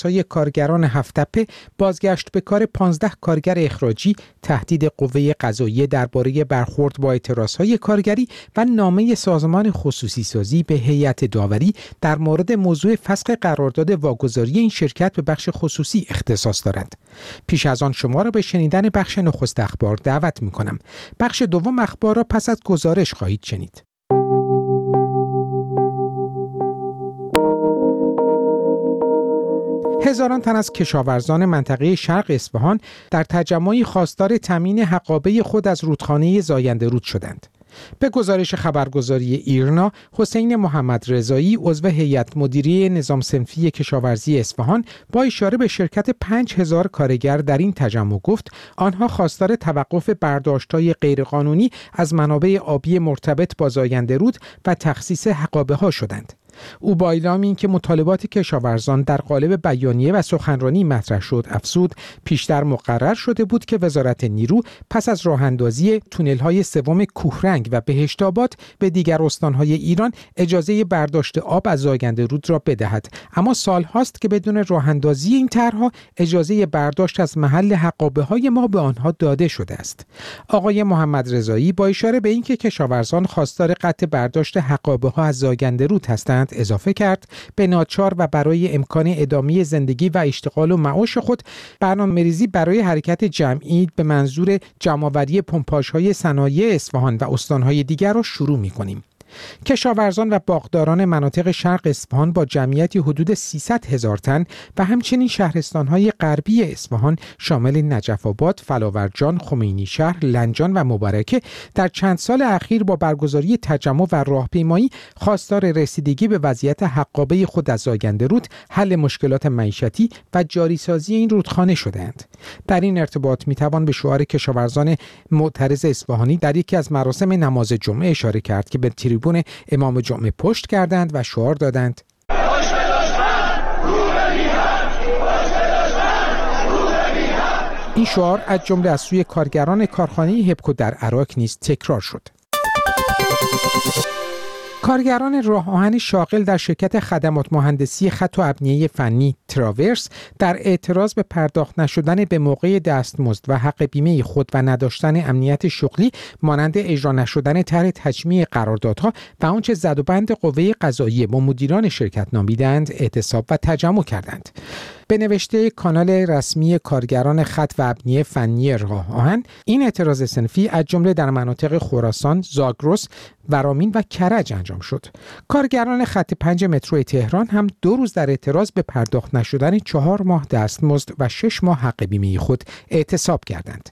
های کارگران هفت‌تپه، بازگشت به کار 15 کارگر اخراجی، تهدید قوه قضاییه درباره برخورد با اعتراضهای کارگری و نامه سازمان خصوصی سازی به هیئت داوری در مورد موضوع فسخ قرارداد واگذاری این شرکت به بخش خصوصی اختصاص دارند. پیش از آن شما را به شنیدن بخش نخست اخبار دعوت می‌کنم. بخش دوم اخبار را پس از گزارش خواهید شنید. هزاران تن از کشاورزان منطقه شرق اصفهان در تجمعی خواستار تامین حقابه خود از رودخانه زاینده رود شدند. به گزارش خبرگزاری ایرنا، حسین محمد رضایی عضو هیئت مدیره نظام صنفی کشاورزی اصفهان با اشاره به شرکت 5000 کارگر در این تجمع گفت آنها خواستار توقف برداشت‌های غیرقانونی از منابع آبی مرتبط با زاینده رود و تخصیص حقابه‌ها شدند. او با اعلام اینکه مطالبات کشاورزان در قالب بیانیه و سخنرانی مطرح شد افزود پیشتر مقرر شده بود که وزارت نیرو پس از راه‌اندازی تونل‌های سوم کوهرنگ و بهشت‌آباد به دیگر استان‌های ایران اجازه برداشت آب از زاینده رود را بدهد، اما سال‌هاست که بدون راه‌اندازی این طرح‌ها اجازه برداشت از محل حقابه‌های ما به آنها داده شده است. آقای محمد رضایی با اشاره به اینکه کشاورزان خواستار قطع برداشت حقابه‌ها از زاینده رود هستند اضافه کرد به ناچار و برای امکان ادامه زندگی و اشتغال و معاش خود برنامه‌ریزی برای حرکت جمعی به منظور جمع‌آوری پمپاژهای صنایع اصفهان و استان‌های دیگر را شروع می‌کنیم. کشاورزان و باغداران مناطق شرق اصفهان با جمعیتی حدود 300,000 تن و همچنین شهرستان‌های غربی اصفهان شامل نجف‌آباد، فلاورجان، خمینی شهر، لنجان و مبارکه در چند سال اخیر با برگزاری تجمع و راهپیمایی خواستار رسیدگی به وضعیت حقابه خود از زاینده رود، حل مشکلات معیشتی و جاریسازی این رودخانه شده‌اند. در این ارتباط می‌توان به شعار کشاورزان معترض اصفهانی در یکی از مراسم نماز جمعه اشاره کرد که به تریبون امام جمعه پشت کردند و شعار دادند این شعار از جمله از سوی کارگران کارخانه هپکو در عراق نیز تکرار شد. کارگران راه آهن شاغل در شرکت خدمات مهندسی خط و ابنیه فنی تراورس در اعتراض به پرداخت نشدن به موقع دستمزد و حق بیمه خود و نداشتن امنیت شغلی مانند اجرا نشدن طرح تجمیع قراردادها و آنچه زدوبند قوه قضاییه با مدیران شرکت نامیدند اعتصاب و تجمع کردند. به نوشته کانال رسمی کارگران خط و ابنیه فنی راه آهن، این اعتراض صنفی از جمله در مناطق خراسان، زاگرس، ورامین و کرج انجام شد. کارگران خط 5 مترو تهران هم 2 روز در اعتراض به پرداخت نشدن 4 ماه دستمزد و 6 ماه حق بیمه خود اعتصاب کردند.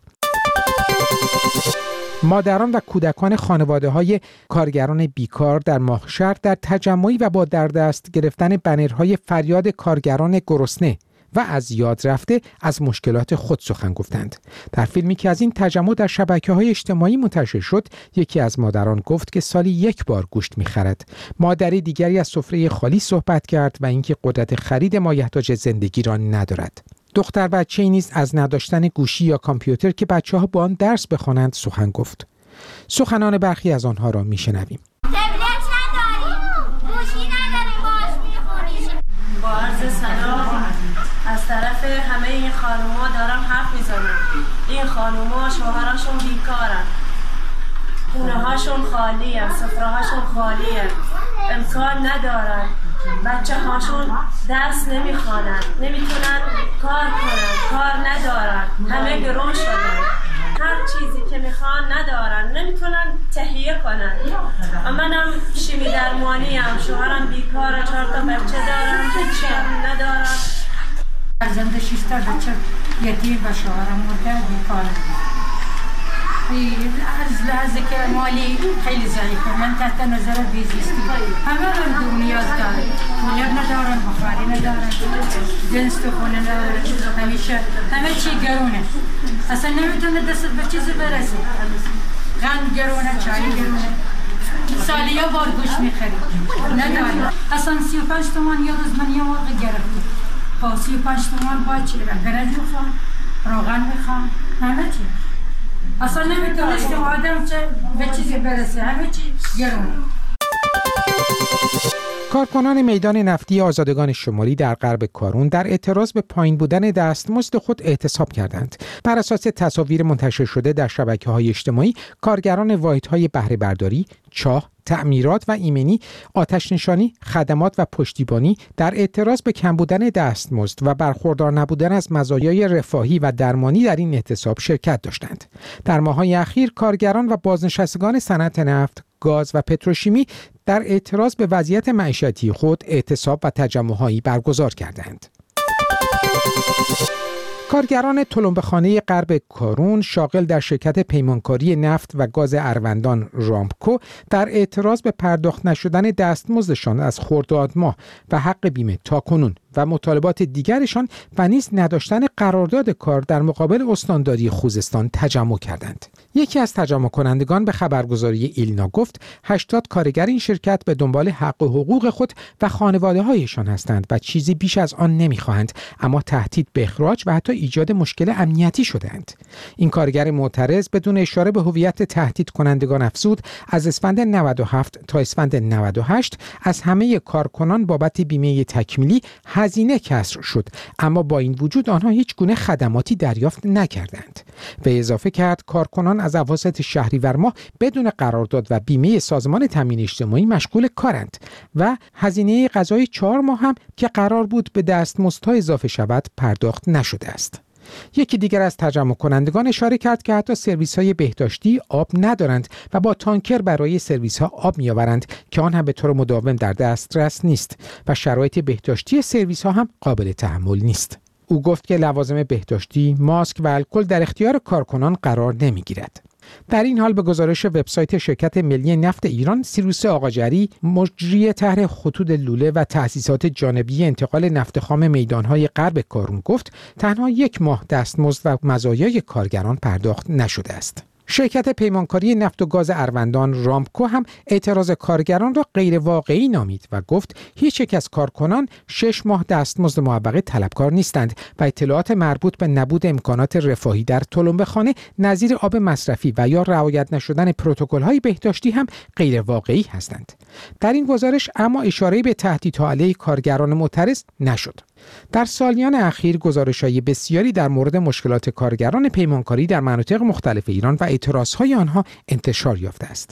مادران و کودکان خانواده‌های کارگران بیکار در ماهشهر در تجمعی و با در دست گرفتن بنرهای فریاد کارگران گرسنه و از یاد رفته از مشکلات خود سخن گفتند. در فیلمی که از این تجمع در شبکه‌های اجتماعی منتشر شد، یکی از مادران گفت که سالی 1 بار گوشت می‌خرد. مادری دیگری از سفره خالی صحبت کرد و اینکه قدرت خرید مایحتاج زندگی را ندارد. دختر بچه‌ای نیز از نداشتن گوشی یا کامپیوتر که بچه‌ها با آن درس بخوانند سخن گفت. سخنان برخی از آنها را می‌شنویم. با عرض سلام از طرف همه این خانوما دارم حرف میزنم. این خانوما شوهراشون بیکارن، خونه هاشون خالیه، سفره هاشون خالیه، امکان ندارن، بچه هاشون درس نمیخوانن، نمیتونن کار کنن، کار ندارن، همه گرون شدن، هر چیزی که میخوان ندارن، نمیتونن تهیه کنن. منم شیمی درمانی هم، شوهرم بیکاره، 4 تا بچه دارم، هیچی هم ندارم. فرزند 6 تا بچه یتیم و شوهرم مرده و بیکاره. از لحظه که مالی خیلی ضعیفه، من تحت نظر بیزیستی، همه رو نیاز دارن، کولر ندارن، بخاری ندارن، جنس تو خونه ندارن، همیشه همه چی گرونه، اصلا نمیتونه دست به چیزی برسه، قند گرونه، چای گرونه، سالی یا بار گوشت میخرید ندارن، اصلا 35 تومان یه روز من یه موقع گرفتم، با 35 تومان باید چی برم، برنج میخوام، روغن میخوام، همه چی اصلا نمیتونستم آدم چه به چیزی برسه، همه چی گرونه. کارکنان میدان نفتی آزادگان شمالی در غرب کارون در اعتراض به پایین بودن دستمزد خود اعتصاب کردند. بر اساس تصاویر منتشر شده در شبکه‌های اجتماعی، کارگران واحدهای بهره برداری، چاه، تعمیرات و ایمنی، آتش نشانی، خدمات و پشتیبانی در اعتراض به کم بودن دستمزد و برخوردار نبودن از مزایای رفاهی و درمانی در این اعتصاب شرکت داشتند. در ماه‌های اخیر کارگران و بازنشستگان صنعت نفت، گاز و پتروشیمی در اعتراض به وضعیت معیشتی خود اعتصاب و تجمع‌هایی برگزار کردند. کارگران تلمبه‌خانه غرب کارون شاغل در شرکت پیمانکاری نفت و گاز اروندان رامکو در اعتراض به پرداخت نشدن دستمزدشان از خرداد ماه و حق بیمه تاکنون و مطالبات دیگرشان و نیز نداشتن قرارداد کار در مقابل استانداری خوزستان تجمع کردند. یکی از تجمع کنندگان به خبرگزاری ایلنا گفت 80 کارگر این شرکت به دنبال حق و حقوق خود و خانواده‌هایشان هستند و چیزی بیش از آن نمی‌خواهند، اما تهدید به اخراج و حتی ایجاد مشکل امنیتی شده‌اند. این کارگر معترض بدون اشاره به هویت تهدید کنندگان افزود از اسفند 97 تا اسفند 98 از همه کارکنان بابت بیمه تکمیلی هزینه کسر شد، اما با این وجود آنها هیچ گونه خدماتی دریافت نکردند. به اضافه کرد کارکنان از اواسط شهریور ماه بدون قرارداد و بیمه سازمان تامین اجتماعی مشغول کارند و هزینه غذای 4 ماه هم که قرار بود به دستمزدها اضافه شود پرداخت نشده است. یکی دیگر از تجمع کنندگان اشاره کرد که حتی سرویس‌های بهداشتی آب ندارند و با تانکر برای سرویس‌ها آب می‌آورند که آن هم به طور مداوم در دسترس نیست و شرایط بهداشتی سرویس‌ها هم قابل تحمل نیست. او گفت که لوازم بهداشتی، ماسک و الکل در اختیار کارکنان قرار نمی‌گیرد. در این حال به گزارش وبسایت شرکت ملی نفت ایران، سیروس آقاجری، مجری طرح خطوط لوله و تأسیسات جانبی انتقال نفت خام میدانهای غرب کارون گفت تنها 1 ماه دستمزد و مزایای کارگران پرداخت نشده است. شرکت پیمانکاری نفت و گاز اروندان رامکو هم اعتراض کارگران را غیر واقعی نامید و گفت هیچ یک از کارکنان 6 ماه دستمزد موقت طلبکار نیستند و اطلاعات مربوط به نبود امکانات رفاهی در تلمبه‌خانه نظیر آب مصرفی و یا رعایت نشدن پروتکل‌های بهداشتی هم غیر واقعی هستند. در این گزارش اما اشاره‌ای به تهدیدها علیه کارگران معترض نشد. در سالیان اخیر گزارش‌های بسیاری در مورد مشکلات کارگران پیمانکاری در مناطق مختلف ایران و اعتراضهای آنها انتشار یافته است.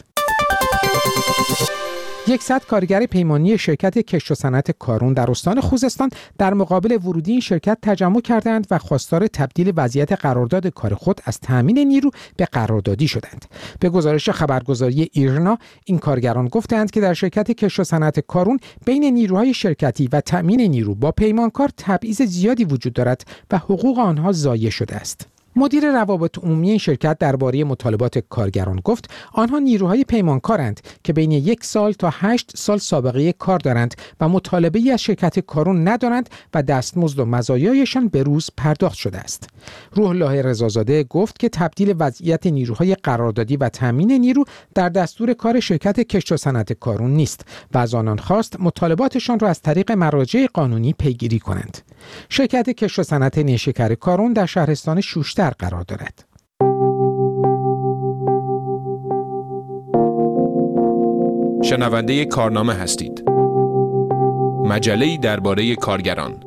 100 کارگر پیمانی شرکت کشت و صنعت کارون در استان خوزستان در مقابل ورودی این شرکت تجمع کردند و خواستار تبدیل وضعیت قرارداد کار خود از تامین نیرو به قراردادی شدند. به گزارش خبرگزاری ایرنا، این کارگران گفتند که در شرکت کشت و صنعت کارون بین نیروهای شرکتی و تامین نیرو با پیمانکار تبعیض زیادی وجود دارد و حقوق آنها ضایع شده است. مدیر روابط عمومی این شرکت درباره مطالبات کارگران گفت آنها نیروهای پیمانکارند که بین 1 سال تا 8 سال سابقه کار دارند و مطالبه‌ای از شرکت کارون ندارند و دستمزد و مزایایشان به روز پرداخت شده است. روح الله رضازاده گفت که تبدیل وضعیت نیروهای قراردادی و تامین نیرو در دستور کار شرکت کشت و صنعت کارون نیست و از آنان خواست مطالباتشان را از طریق مراجع قانونی پیگیری کنند. شرکت کشت و صنعت نیشکر کارون در شهرستان شوشتر قرار دارد. شنونده کارنامه هستید. مجله‌ای درباره کارگران.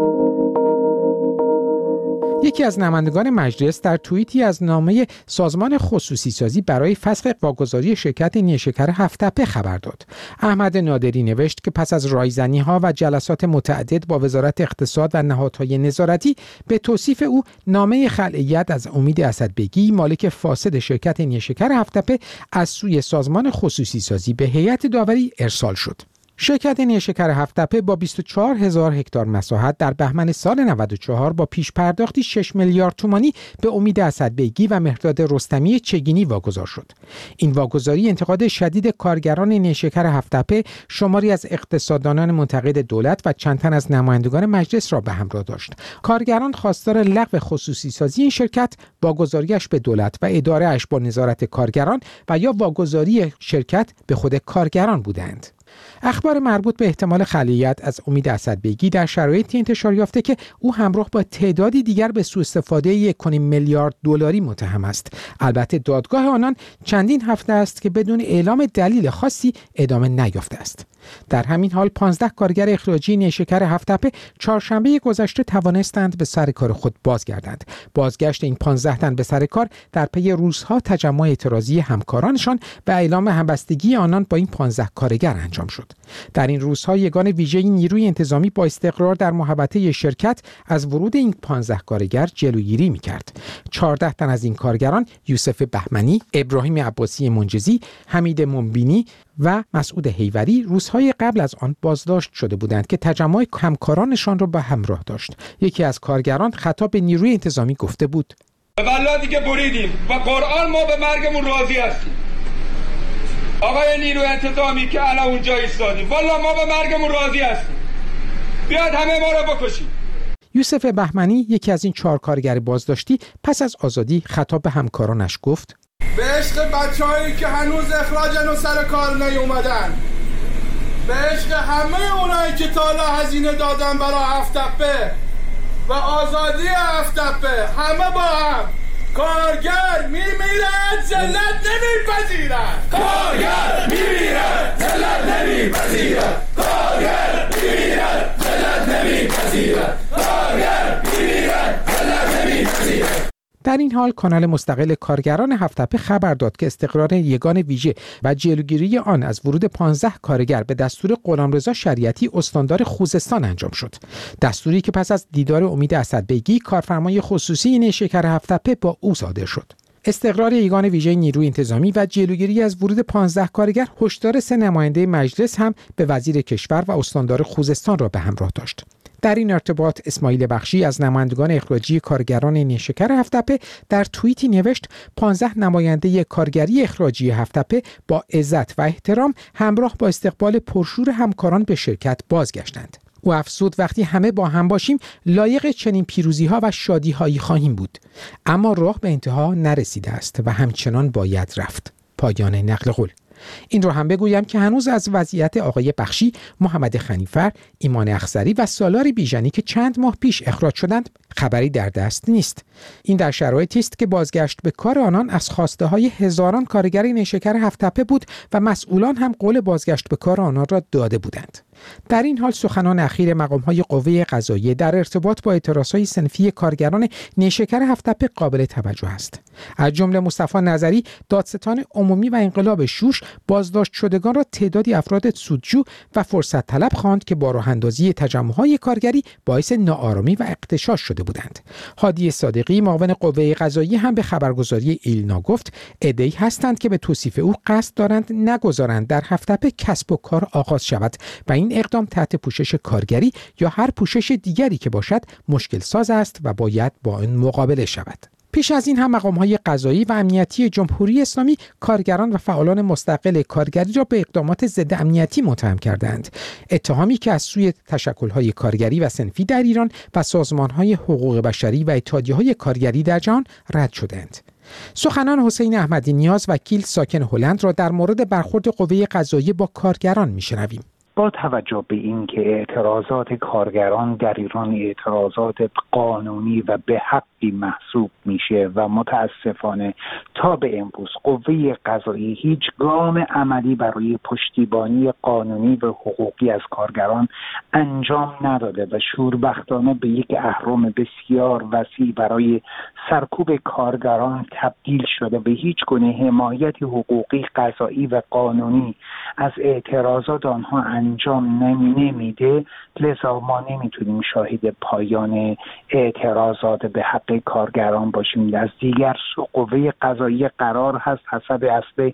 یکی از نمایندگان مجلس در توییتی از نامه سازمان خصوصی سازی برای فسخ واگذاری شرکت نیشکر هفت‌تپه خبر داد. احمد نادری نوشت که پس از رایزنی‌ها و جلسات متعدد با وزارت اقتصاد و نهادهای نظارتی به توصیف او نامه خلعیت از امید اسدبگی مالک فاسد شرکت نیشکر هفت‌تپه از سوی سازمان خصوصی سازی به هیئت داوری ارسال شد. شرکت نیشکر هفت‌تپه با 24,000 هکتار مساحت در بهمن سال 94 با پیش پرداختی 6 میلیارد تومانی به امید اسدبگی و مهرداد رستمی چگینی واگذار شد. این واگذاری انتقاد شدید کارگران نیشکر هفت‌تپه، شماری از اقتصاددانان منتقد دولت و چند تن از نمایندگان مجلس را به همراه داشت. کارگران خواستار لغو خصوصی سازی این شرکت، واگذاریش به دولت و اداره‌اش با نظارت کارگران و یا واگذاری شرکت به خود کارگران بودند. اخبار مربوط به احتمال خلعیت از امید اسدبگی در شرایطی انتشار یافته که او همراه با تعدادی دیگر به سوء استفاده 1.5 میلیارد دلاری متهم است. البته دادگاه آنان چندین هفته است که بدون اعلام دلیل خاصی ادامه نیافته است. در همین حال 15 کارگر اخراجی نیشکر هفت‌تپه چهارشنبه گذشته توانستند به سر کار خود بازگردند. بازگشت این 15 تن به سر کار در پی روزها تجمع اعتراضی همکارانشان و اعلام همبستگی آنان با این 15 کارگر انجام شد. در این روزها یگان ویژه نیروی انتظامی با استقرار در محوطه شرکت از ورود این 15 کارگر جلوگیری می‌کرد. 14 تن از این کارگران یوسف بهمنی، ابراهیم عباسی منجزی، حمید منبینی و مسعود حیوری روزهای قبل از آن بازداشت شده بودند که تجمع همکارانشان را به همراه داشت. یکی از کارگران خطاب به نیروی انتظامی گفته بود: والله دیگه بریدیم و قرآن ما به مرگمون راضی هستیم. آقای نیروی انتظامی که الان اونجا ایستادیم، والله ما به مرگمون راضی هستیم. بیاد همه ما رو بکشید. یوسف بهمنی یکی از این 4 کارگر بازداشتی پس از آزادی خطاب به همکارانش گفت: به عشق بچه‌هایی که هنوز اخراجن و سر کار نیومدن، به عشق همه اونایی که تا حالا هزینه دادن برای هفت‌تپه و آزادی هفت‌تپه، همه با هم کارگر میمیرد ذلت نمیپذیرد. کارگر میمیرد ذلت نمیپذیرد. کارگر میمیرد ذلت نمیپذیرد. کارگر میمیرد ذلت نمیپذیرد. در این حال کانال مستقل کارگران هفت‌تپه خبر داد که استقرار یگان ویژه و جلوگیری آن از ورود 15 کارگر به دستور غلامرضا شریعتی استاندار خوزستان انجام شد. دستوری که پس از دیدار امید اسدبیگی کارفرمای خصوصی نیشکر هفت‌تپه با او صادر شد. استقرار یگان ویژه نیروی انتظامی و جلوگیری از ورود 15 کارگر هشدار 3 نماینده مجلس هم به وزیر کشور و استاندار خوزستان را به همراه داشت. در این ارتباط اسماعیل بخشی از نمایندگان اخراجی کارگران نیشکر هفت‌تپه در توییتی نوشت 15 نماینده کارگری اخراجی هفت‌تپه با عزت و احترام همراه با استقبال پرشور همکاران به شرکت بازگشتند. او افزود وقتی همه با هم باشیم لایق چنین پیروزی‌ها و شادی‌هایی خواهیم بود، اما راه به انتها نرسیده است و همچنان باید رفت. پایان نقل قول. این رو هم بگویم که هنوز از وضعیت آقای بخشی، محمد خنیفر، ایمان اخضری و سالار بیژنی که چند ماه پیش اخراج شدند خبری در دست نیست. این در شرایطی است که بازگشت به کار آنان از خواسته های هزاران کارگر نیشکر هفت‌تپه بود و مسئولان هم قول بازگشت به کار آنان را داده بودند. در این حال سخنان اخیر مقام‌های قوه قضاییه در ارتباط با اعتراضهای صنفی کارگران نیشکر هفت‌تپه قابل توجه است. از جمله مصطفی نظری، دادستان عمومی و انقلاب شوش، بازداشت شدگان را تعدادی افراد سودجو و فرصت طلب خواند که با راه‌اندازی تجمع‌های کارگری باعث ناآرامی و اغتشاش شده بودند. هادی صادقی، معاون قوه قضاییه، هم به خبرگزاری ایلنا گفت عده‌ای هستند که به توصیف او قصد دارند نگذارند در هفت‌تپه کسب و کار آغاز شود و این اقدام تحت پوشش کارگری یا هر پوشش دیگری که باشد مشکل ساز است و باید با آن مقابله شود. پیش از این هم مقام‌های قضایی و امنیتی جمهوری اسلامی کارگران و فعالان مستقل کارگری را به اقدامات ضد امنیتی متهم کردند، اتهامی که از سوی تشکل‌های کارگری و صنفی در ایران و سازمان‌های حقوق بشری و اتحادیه‌های کارگری در جهان رد شدند. سخنان حسین احمدی نیاز، وکیل ساکن هلند، را در مورد برخورد قوه قضاییه با کارگران می‌شنویم. با توجه به اینکه اعتراضات کارگران در ایران اعتراضات قانونی و به حقی محسوب میشه و متاسفانه تا به امروز قوه قضاییه هیچ گام عملی برای پشتیبانی قانونی و حقوقی از کارگران انجام نداده و شوربختانه به یک اهرم بسیار وسیع برای سرکوب کارگران تبدیل شده. به هیچ گونه حمایت حقوقی، قضایی و قانونی از اعتراضات آنها انجام نمیده. لذا ما نمیتونیم شاهد پایان اعتراضات به حق کارگران باشیم. از دیگر سو قوه قضاییه قرار هست حسب اصل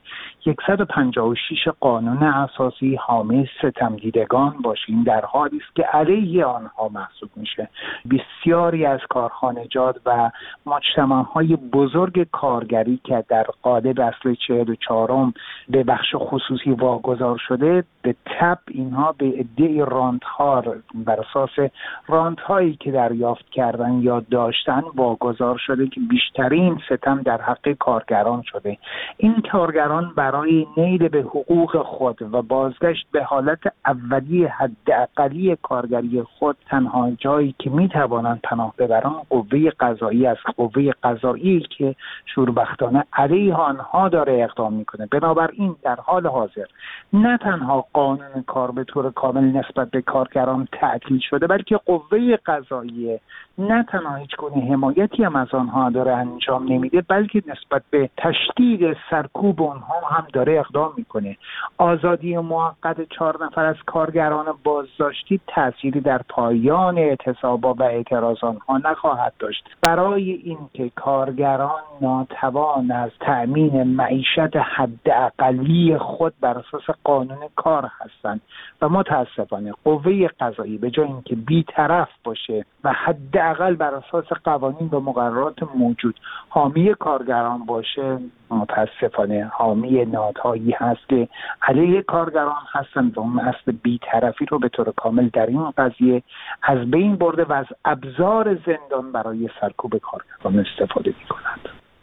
156 قانون اساسی حامی ستمدیدگان باشیم، در حالی است که علیه آنها محسوب میشه. بسیاری از کارخانجات و مجتمع‌های بزرگ کارگری که در قالب اصل 44 به بخش خصوصی واگذار شده، به تبع اینها به عده رانت‌ها بر اساس رانت‌هایی که دریافت کردن یا داشتن واگذار شده که بیشترین ستم در حق کارگران شده. این کارگران برای نیل به حقوق خود و بازگشت به حالت اولیه حداقلی کارگری خود تنها جایی که میتوانند پناه ببرند قوه قضایی است. قوه قضایی که شوربختانه علیه آنها داره اقدام میکنه. بنابراین در حال حاضر نه تنها قانون کار کار به طور کامل نسبت به کارگران تعطیل شده، بلکه قوه قضاییه نه تنها هیچ گونه حمایتی هم از آنها داره انجام نمیده، بلکه نسبت به تشدید سرکوب آنها هم داره اقدام میکنه. آزادی موقت 4 نفر از کارگران بازداشتی تأثیری در پایان اعتصابات و اعتراض آنها نخواهد داشت. برای اینکه کارگران ناتوان از تأمین معیشت حداقلی خود بر اساس قانون کار هستند و متاسفانه قوه قضایی به جای اینکه بی‌طرف باشه و حداقل بر اساس قوانین و مقررات موجود حامی کارگران باشه، متاسفانه حامی نهادهایی هست که علیه کارگران هستند و اون اصل بی‌طرفی رو به طور کامل در این قضیه از بین برده و از ابزار زندان برای سرکوب کارگران استفاده می‌کنند.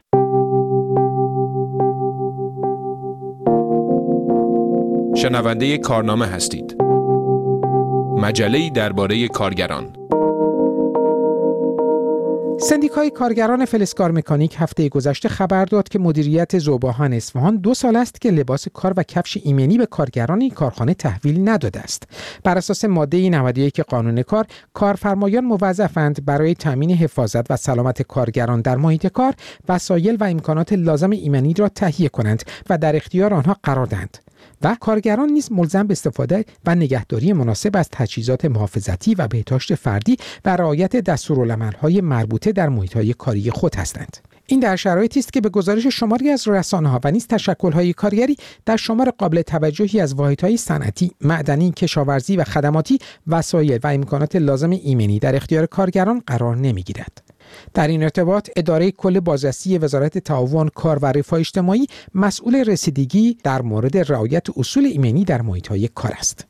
شنونده کارنامه هستید. مجله‌ای درباره کارگران. سندیکای کارگران فلزکار مکانیک هفته گذشته خبر داد که مدیریت ذوباهن اصفهان 2 سال است که لباس کار و کفش ایمنی به کارگران این کارخانه تحویل نداده است. بر اساس ماده 91 قانون کار، کارفرمایان موظفند برای تامین حفاظت و سلامت کارگران در محیط کار وسایل و امکانات لازم ایمنی را تهیه کنند و در اختیار آنها قرار دهند. و کارگران نیز ملزم به استفاده و نگهداری مناسب از تجهیزات محافظتی و بهداشت فردی و رعایت دستورالعمل‌های مربوطه در محیط‌های کاری خود هستند. این در شرایطی است که به گزارش شماری از رسانه‌ها و نیز تشکل‌های کارگری در شمار قابل توجهی از واحدهای صنعتی، معدنی، کشاورزی و خدماتی وسایل و امکانات لازم ایمنی در اختیار کارگران قرار نمی‌گیرد. در این ارتباط اداره کل بازرسی وزارت تعاون کار و رفاه اجتماعی مسئول رسیدگی در مورد رعایت اصول ایمنی در محیط‌های کار است.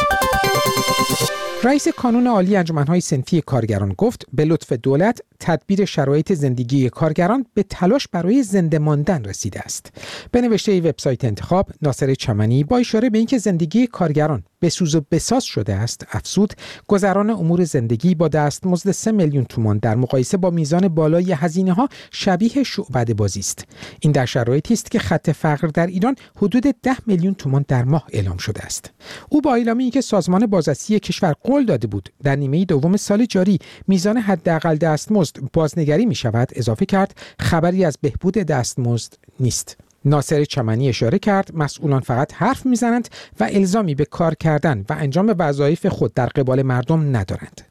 رئیس کانون عالی انجمن‌های صنفی کارگران گفت به لطف دولت تدبیر شرایط زندگی کارگران به تلاش برای زنده ماندن رسیده است. به نوشته وبسایت انتخاب، ناصر چمنی با اشاره به اینکه زندگی کارگران به سوز و بساز شده است، افزود گذران امور زندگی با دستمزد 3 میلیون تومان در مقایسه با میزان بالای هزینه‌ها شبیه شعبده بازی است. این در شرایطی است که خط فقر در ایران حدود 10 میلیون تومان در ماه اعلام شده است. او با اعلامی اینکه سازمان بازرسی کشور قول داده بود در نیمه دوم سال جاری میزان حداقل دستمزد بازنگری می شود، اضافه کرد خبری از بهبود دستمزد نیست. ناصر چمنی اشاره کرد مسئولان فقط حرف میزنند و الزامی به کار کردن و انجام وظایف خود در قبال مردم ندارند.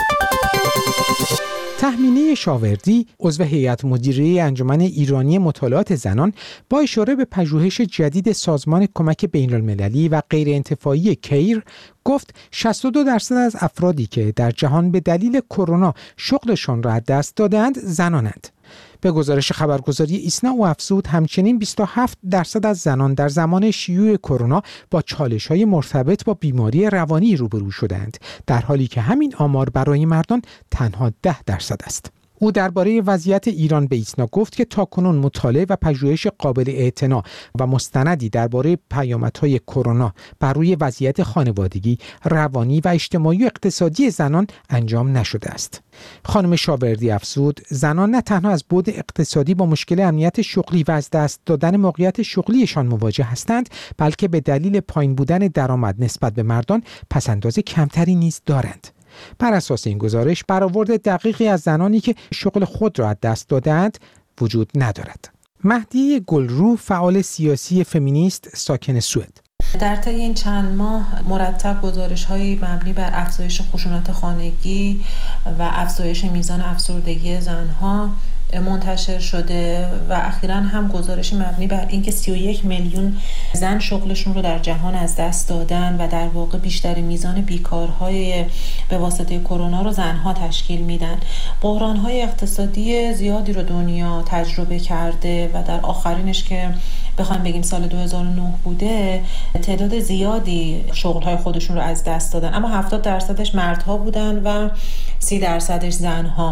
تهمینه شاوردی، عضو هیئت مدیره انجمن ایرانی مطالعات زنان، با اشاره به پژوهش جدید سازمان کمک بین‌المللی و غیرانتفاعی کیر گفت 62% از افرادی که در جهان به دلیل کرونا شغلشان را از دست دادند زنانند. به گزارش خبرگزاری ایسنا او افزود همچنین 27% از زنان در زمان شیوع کرونا با چالش‌های مرتبط با بیماری روانی روبرو شدند، در حالی که همین آمار برای مردان تنها 10% است. او درباره وضعیت ایران به ایسنا گفت که تاکنون مطالعه و پژوهش قابل اعتنا و مستندی درباره پیامدهای کرونا بر روی وضعیت خانوادگی، روانی و اجتماعی و اقتصادی زنان انجام نشده است. خانم شاوردی افزود زنان نه تنها از بعد اقتصادی با مشکل امنیت شغلی و از دست دادن موقعیت شغلیشان مواجه هستند، بلکه به دلیل پایین بودن درآمد نسبت به مردان پس‌انداز کمتری نیز دارند. بر اساس این گزارش برآورد دقیقی از زنانی که شغل خود را از دست دادند وجود ندارد. مهدی گلرو، فعال سیاسی فمینیست ساکن سوئد: در طی این چند ماه مرتب گزارش‌های مبنی بر افزایش خشونت خانگی و افزایش میزان افسردگی زن‌ها منتشر شده و اخیراً هم گزارشی مبنی بر اینکه 31 میلیون زن شغلشون رو در جهان از دست دادن و در واقع بیشتر میزان بیکارهای به واسطه کرونا رو زنها تشکیل میدن. بحران‌های اقتصادی زیادی رو دنیا تجربه کرده و در آخرینش که بخوایم بگیم سال 2009 بوده، تعداد زیادی شغل‌های خودشون رو از دست دادن، اما 70% مردها بودن و 30% زنها.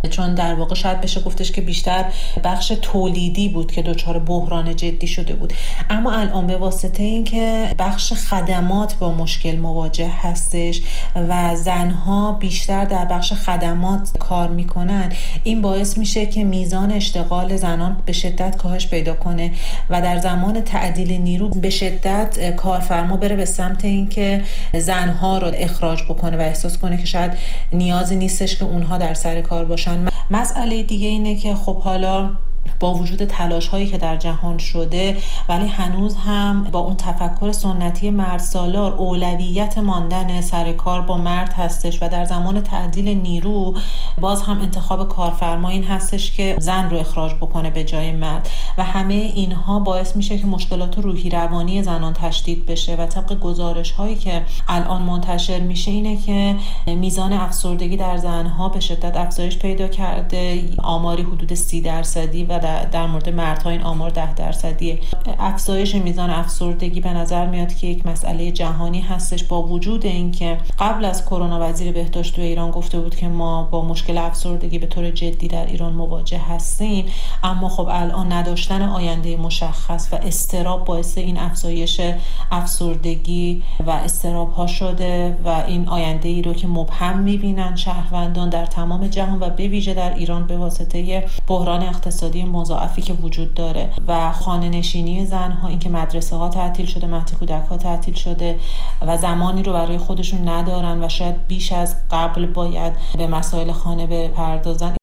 چون در واقع شاید بشه گفتش که بیشتر بخش تولیدی بود که دچار بحران جدی شده بود. اما الان به واسطه این که بخش خدمات با مشکل مواجه هستش و زنها بیشتر در بخش خدمات کار میکنن، این باعث میشه که میزان اشتغال زنان به شدت کاهش پیدا کنه و در زمان تعدیل نیرو به شدت کارفرما بره به سمت این که زنها رو اخراج بکنه و احساس کنه که شاید نیازی نیستش که اونها در سر کار باشن. مسئله دیگه اینه که خب حالا با وجود تلاش هایی که در جهان شده، ولی هنوز هم با اون تفکر سنتی مرد سالار اولویت ماندن سر کار با مرد هستش و در زمان تعدیل نیرو باز هم انتخاب کارفرما این هستش که زن رو اخراج بکنه به جای مرد و همه اینها باعث میشه که مشکلات روحی روانی زنان تشدید بشه و طبق گزارش هایی که الان منتشر میشه اینه که میزان افسردگی در زنها به شدت افزایش پیدا کرده، آماری حدود 30% و در مورد مردها این آمار 10%. افزایش میزان افسردگی به نظر میاد که یک مسئله جهانی هستش، با وجود اینکه قبل از کرونا وزیر بهداشت ایران گفته بود که ما با مشکل افسردگی به طور جدی در ایران مواجه هستیم، اما خب الان نداشتن آینده مشخص و اضطراب باعث این افزایش افسردگی و اضطراب ها شده و این آینده ای رو که مبهم میبینن شهروندان در تمام جهان و به ویژه در ایران به واسطه بحران اقتصادی مضاعفی که وجود داره و خانه نشینی زنها، اینکه مدرسه ها تعطیل شده، مهد کودک ها تعطیل شده و زمانی رو برای خودشون ندارن و شاید بیش از قبل باید به مسائل خانه بپردازن.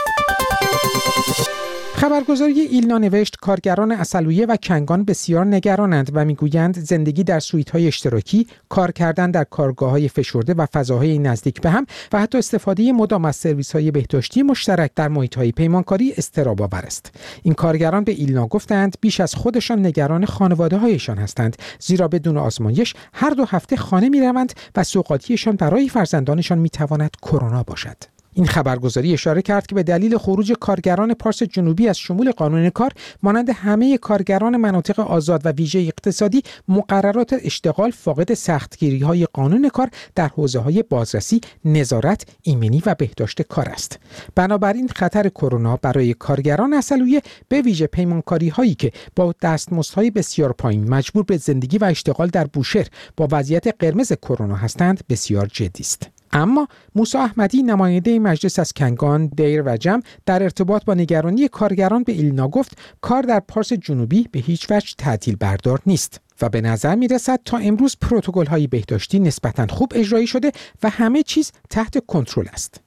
خبرگزاری ایلنا نوشت کارگران عسلویه و کنگان بسیار نگرانند و میگویند زندگی در سویت‌های اشتراکی، کار کردن در کارگاه‌های فشرده و فضاهای نزدیک به هم و حتی استفاده مدام از سرویس‌های بهداشتی مشترک در محیط‌های پیمانکاری اضطراب‌آور است. این کارگران به ایلنا گفتند بیش از خودشان نگران خانواده‌هایشان هستند، زیرا بدون آزمایش هر 2 هفته خانه می‌روند و سوغاتیشان برای فرزندانشان می‌تواند کرونا باشد. این خبرگزاری اشاره کرد که به دلیل خروج کارگران پارس جنوبی از شمول قانون کار، مانند همه کارگران مناطق آزاد و ویژه اقتصادی، مقررات اشتغال فاقد سختگیری‌های قانون کار در حوزه‌های بازرسی، نظارت، ایمنی و بهداشت کار است. بنابراین خطر کرونا برای کارگران عسلویه به ویژه پیمانکاری‌هایی که با دستمزدهای بسیار پایین مجبور به زندگی و اشتغال در بوشهر با وضعیت قرمز کرونا هستند بسیار جدی است. اما موسی احمدی نماینده مجلس از کنگان، دیر و جم در ارتباط با نگرانی کارگران به ایلنا گفت کار در پارس جنوبی به هیچ وجه تعطیل بردار نیست و به نظر می رسد تا امروز پروتکل‌های بهداشتی نسبتاً خوب اجرایی شده و همه چیز تحت کنترل است.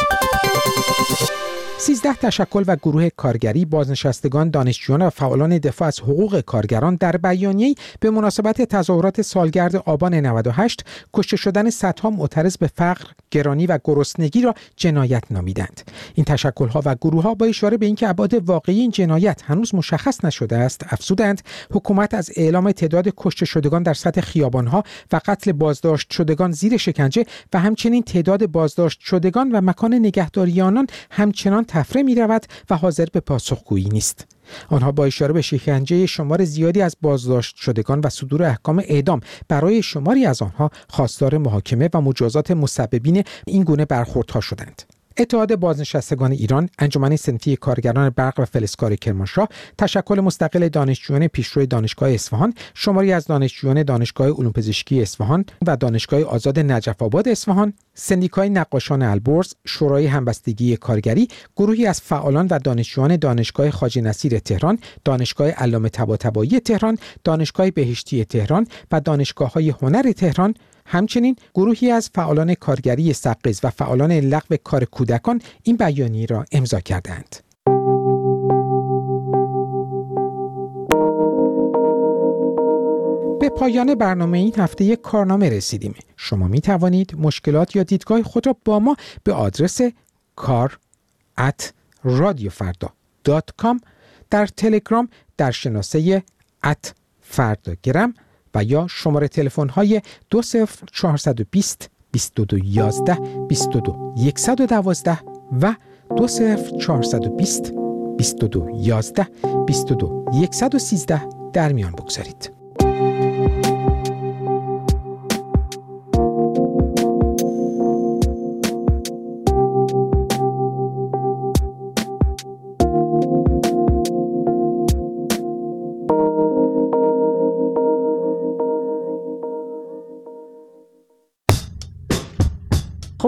13 تشکل و گروه کارگری، بازنشستگان، دانشجویان و فعالان دفاع از حقوق کارگران در بیانیه‌ای به مناسبت تظاهرات سالگرد آبان 98 کشته شدن صدها معترض به فقر، گرانی و گرسنگی را جنایت نامیدند. این تشکل‌ها و گروه‌ها با اشاره به اینکه ابعاد واقعی این جنایت هنوز مشخص نشده است، افزودند حکومت از اعلام تعداد کشته شدگان در سطح خیابان‌ها و قتل بازداشت شدگان زیر شکنجه و همچنین تعداد بازداشت شدگان و مکان نگهداری آنان همچنان تفره می رود و حاضر به پاسخگویی نیست. آنها با اشاره به شکنجه شمار زیادی از بازداشت شدگان و صدور احکام اعدام برای شماری از آنها خواستار محاکمه و مجازات مسببین این گونه برخوردها شدند. اتحاد بازنشستگان ایران، انجمن صنفی کارگران برق و فلزکار کرمانشاه، تشکل مستقل دانشجویان پیشرو دانشگاه اصفهان، شماری از دانشجویان دانشگاه علوم پزشکی اصفهان و دانشگاه آزاد نجف آباد اصفهان، سندیکای نقاشان البرز، شورای همبستگی کارگری، گروهی از فعالان و دانشجویان دانشگاه خواجه نصیر تهران، دانشگاه علامه طباطبایی تهران، دانشگاه بهشتی تهران و دانشگاه‌های هنر تهران، همچنین گروهی از فعالان کارگری سقز و فعالان لغو کار کودکان این بیانیه را امضا کردند. به پایان برنامه این هفته یک کارنامه رسیدیم. شما می توانید مشکلات یا دیدگاه خود را با ما به آدرس kar@radiofarda.com در تلگرام در شناسه @fardagram و یا شماره تلفن های 20420 2211 22 112 و 20420 2211 22 113 در میان بگذارید.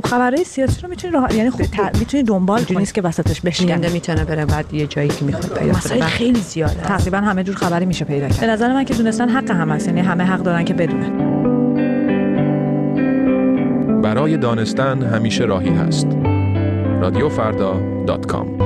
خبرهای سیاسی رو میتونی یعنی میتونی دنبال کنی، نیست که وسطش بشکنه، میتونه بره بعد یه جایی که میخواد پیدا کنه. مسائل خیلی زیاده، تقریبا همه جور خبری میشه پیدا کرد. به نظر من که دونستان حق هم هست، یعنی همه حق دارن که بدونن. برای دانستن همیشه راهی هست. رادیوفردا.com